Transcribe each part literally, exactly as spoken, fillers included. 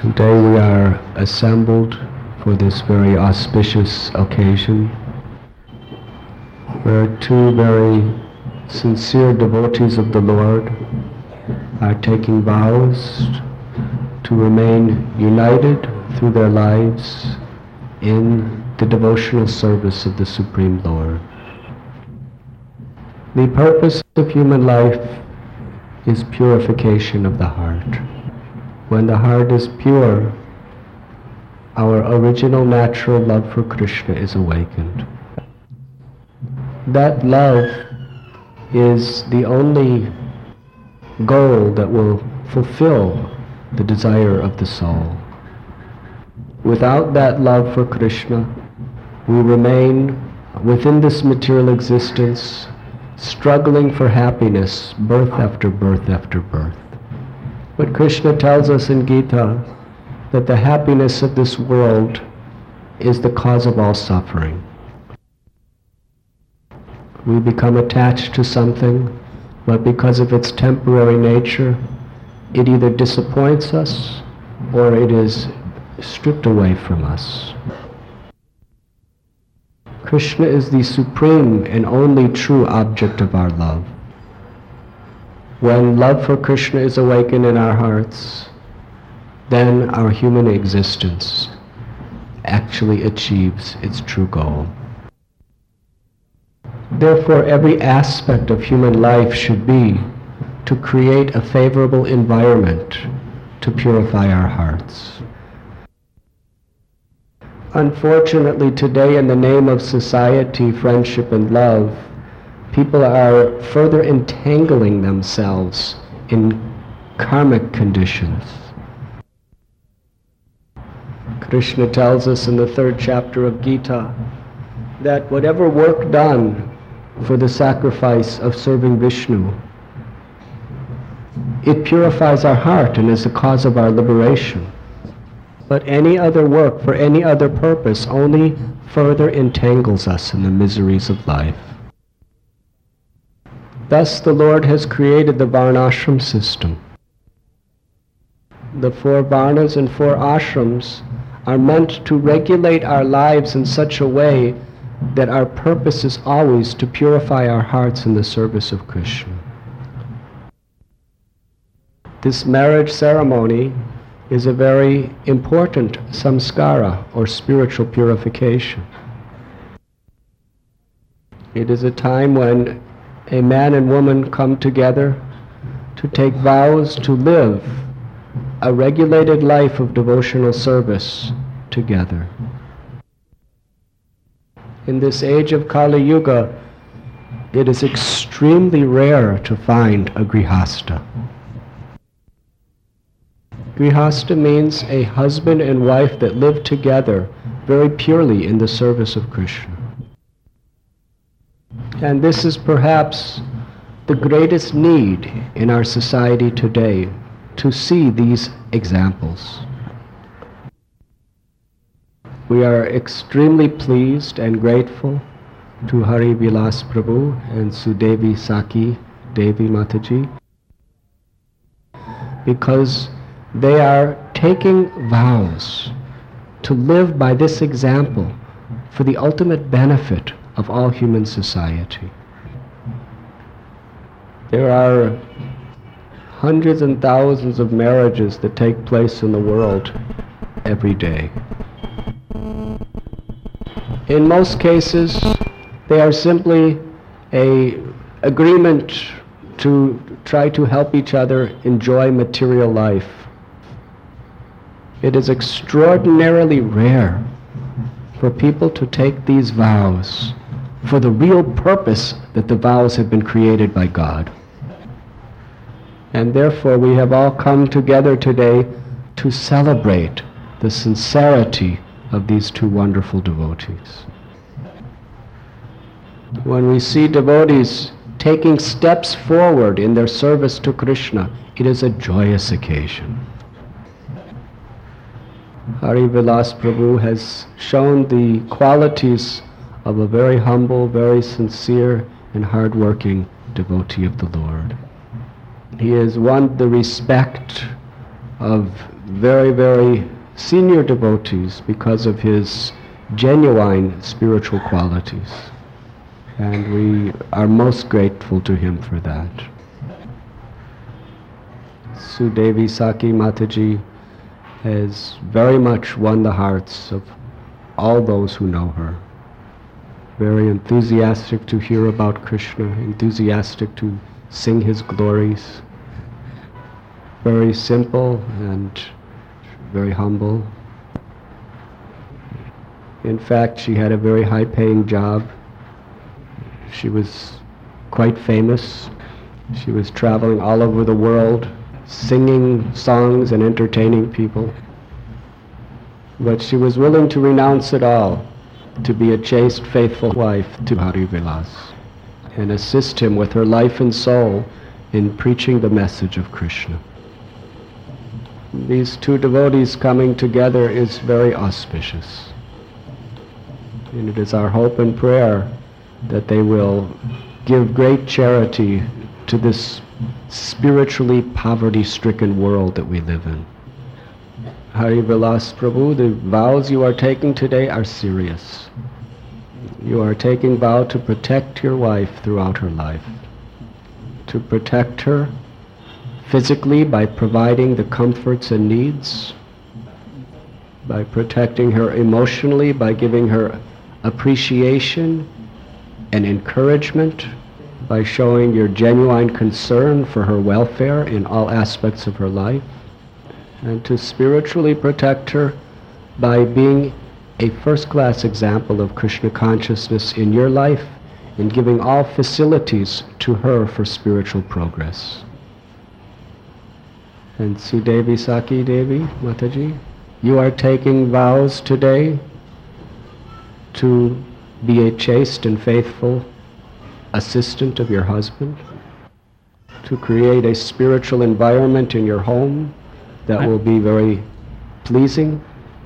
Today we are assembled for this very auspicious occasion, where two very sincere devotees of the Lord are taking vows to remain united through their lives in the devotional service of the Supreme Lord. The purpose of human life is purification of the heart. When the heart is pure, our original natural love for Krishna is awakened. That love is the only goal that will fulfill the desire of the soul. Without that love for Krishna, we remain within this material existence, struggling for happiness, birth after birth after birth. But Krishna tells us in Gita that the happiness of this world is the cause of all suffering. We become attached to something, but because of its temporary nature, it either disappoints us or it is stripped away from us. Krishna is the supreme and only true object of our love. When love for Krishna is awakened in our hearts, then our human existence actually achieves its true goal. Therefore, every aspect of human life should be to create a favorable environment to purify our hearts. Unfortunately, today, in the name of society, friendship, and love, people are further entangling themselves in karmic conditions. Krishna tells us in the third chapter of Gita that whatever work done for the sacrifice of serving Vishnu, it purifies our heart and is the cause of our liberation. But any other work for any other purpose only further entangles us in the miseries of life. Thus the Lord has created the Varnashram system. The four Varnas and four ashrams are meant to regulate our lives in such a way that our purpose is always to purify our hearts in the service of Krishna. This marriage ceremony is a very important samskara, or spiritual purification. It is a time when a man and woman come together to take vows to live a regulated life of devotional service together. In this age of Kali Yuga, it is extremely rare to find a grihasta. Grihasta means a husband and wife that live together very purely in the service of Krishna. And this is perhaps the greatest need in our society today, to see these examples. We are extremely pleased and grateful to Hari Vilas Prabhu and Sudevi Saki Devi Mataji, because they are taking vows to live by this example for the ultimate benefit of all human society. There are hundreds and thousands of marriages that take place in the world every day. In most cases, they are simply an agreement to try to help each other enjoy material life. It is extraordinarily rare for people to take these vows for the real purpose that the vows have been created by God. And therefore we have all come together today to celebrate the sincerity of these two wonderful devotees. When we see devotees taking steps forward in their service to Krishna, it is a joyous occasion. Hari Vilas Prabhu has shown the qualities of a very humble, very sincere, and hard-working devotee of the Lord. He has won the respect of very, very senior devotees because of his genuine spiritual qualities. And we are most grateful to him for that. Sudevi Saki Mataji has very much won the hearts of all those who know her. Very enthusiastic to hear about Krishna, enthusiastic to sing his glories. Very simple and very humble. In fact, she had a very high-paying job. She was quite famous. She was traveling all over the world, singing songs and entertaining people. But she was willing to renounce it all to be a chaste, faithful wife to Hari Vilas and assist him with her life and soul in preaching the message of Krishna. These two devotees coming together is very auspicious. And it is our hope and prayer that they will give great charity to this spiritually poverty-stricken world that we live in. Hari Vilas Prabhu, the vows you are taking today are serious. You are taking vow to protect your wife throughout her life. To protect her physically by providing the comforts and needs, by protecting her emotionally by giving her appreciation and encouragement, by showing your genuine concern for her welfare in all aspects of her life, and to spiritually protect her by being a first-class example of Krishna consciousness in your life and giving all facilities to her for spiritual progress. And Sudevi Saki Devi Mataji, you are taking vows today to be a chaste and faithful assistant of your husband, to create a spiritual environment in your home that will be very pleasing.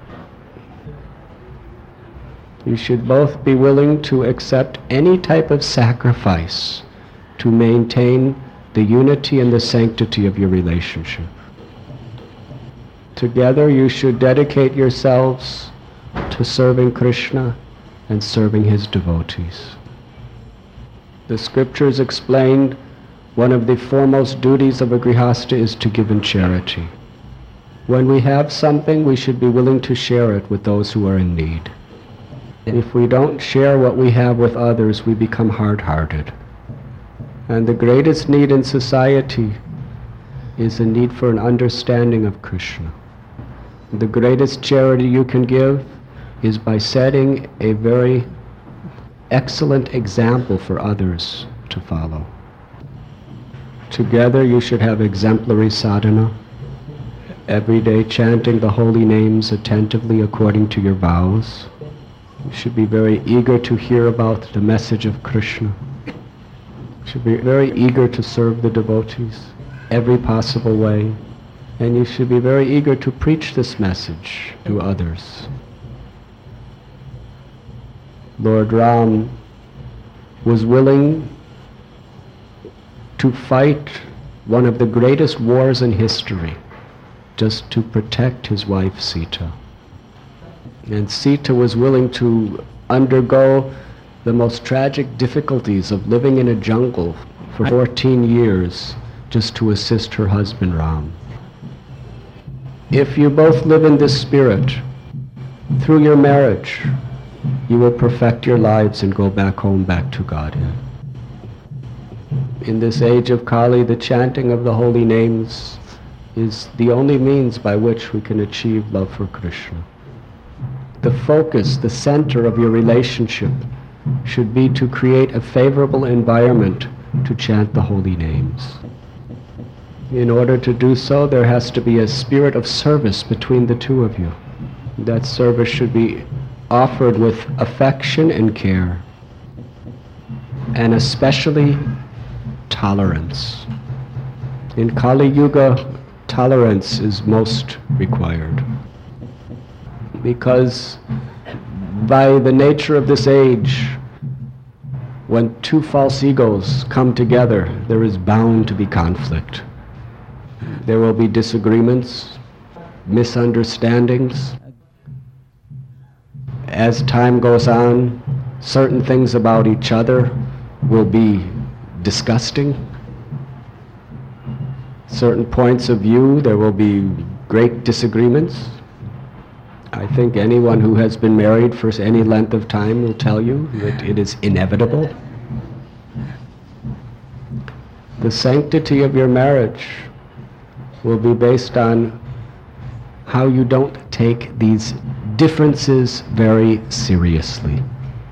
You should both be willing to accept any type of sacrifice to maintain the unity and the sanctity of your relationship. Together you should dedicate yourselves to serving Krishna and serving his devotees. The scriptures explained one of the foremost duties of a grihasta is to give in charity. When we have something, we should be willing to share it with those who are in need. If we don't share what we have with others, we become hard-hearted. And the greatest need in society is the need for an understanding of Krishna. The greatest charity you can give is by setting a very excellent example for others to follow. Together you should have exemplary sadhana, every day chanting the holy names attentively according to your vows. You should be very eager to hear about the message of Krishna. You should be very eager to serve the devotees every possible way. And you should be very eager to preach this message to others. Lord Ram was willing to fight one of the greatest wars in history just to protect his wife Sita. And Sita was willing to undergo the most tragic difficulties of living in a jungle for fourteen years just to assist her husband Ram. If you both live in this spirit, through your marriage, you will perfect your lives and go back home, back to Godhead. In this age of Kali, the chanting of the holy names is the only means by which we can achieve love for Krishna. The focus, the center of your relationship should be to create a favorable environment to chant the holy names. In order to do so, there has to be a spirit of service between the two of you. That service should be offered with affection and care, and especially tolerance. In Kali Yuga, tolerance is most required, because by the nature of this age, when two false egos come together, there is bound to be conflict. There will be disagreements, misunderstandings. As time goes on, certain things about each other will be disgusting. Certain points of view, there will be great disagreements. I think anyone who has been married for any length of time will tell you that it is inevitable. The sanctity of your marriage will be based on how you don't take these differences very seriously.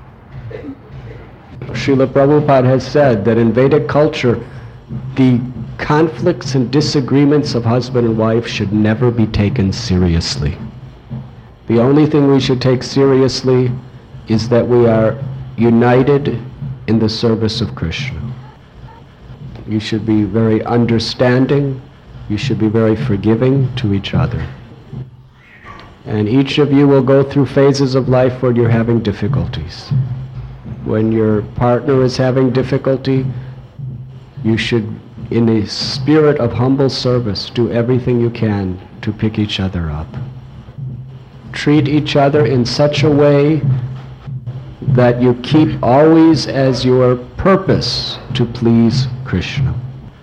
Srila Prabhupada has said that in Vedic culture, the conflicts and disagreements of husband and wife should never be taken seriously. The only thing we should take seriously is that we are united in the service of Krishna. You should be very understanding, you should be very forgiving to each other. And each of you will go through phases of life where you're having difficulties. When your partner is having difficulty, you should, in a spirit of humble service, do everything you can to pick each other up. Treat each other in such a way that you keep always as your purpose to please Krishna.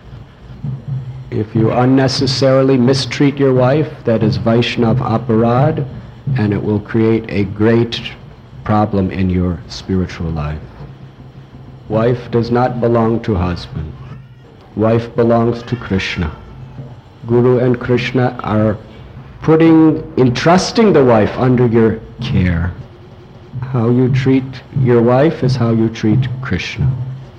If you unnecessarily mistreat your wife, that is Vaishnav aparad, and it will create a great problem in your spiritual life. Wife does not belong to husband. Wife belongs to Krishna. Guru and Krishna are putting, entrusting the wife under your care. How you treat your wife is how you treat Krishna.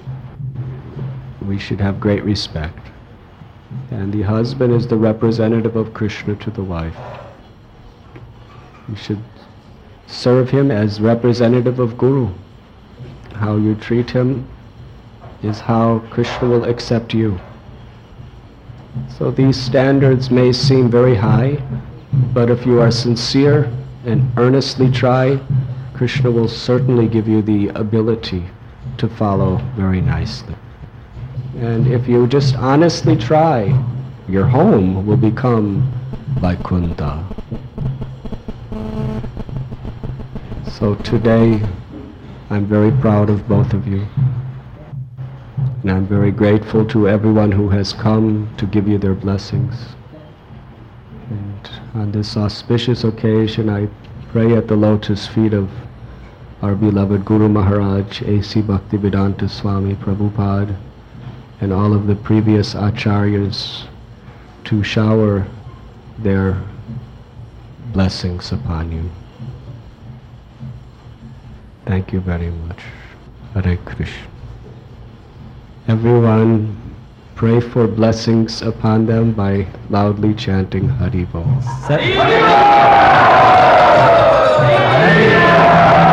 We should have great respect. And the husband is the representative of Krishna to the wife. You should serve him as representative of Guru. How you treat him is how Krishna will accept you. So these standards may seem very high, but if you are sincere and earnestly try, Krishna will certainly give you the ability to follow very nicely. And if you just honestly try, your home will become Vaikuntha. So today, I'm very proud of both of you. And I'm very grateful to everyone who has come to give you their blessings. And on this auspicious occasion, I pray at the lotus feet of our beloved Guru Maharaj, A C Bhaktivedanta Swami Prabhupada, and all of the previous acharyas to shower their blessings upon you. Thank you very much. Hare Krishna. Everyone, pray for blessings upon them by loudly chanting Hari Bol.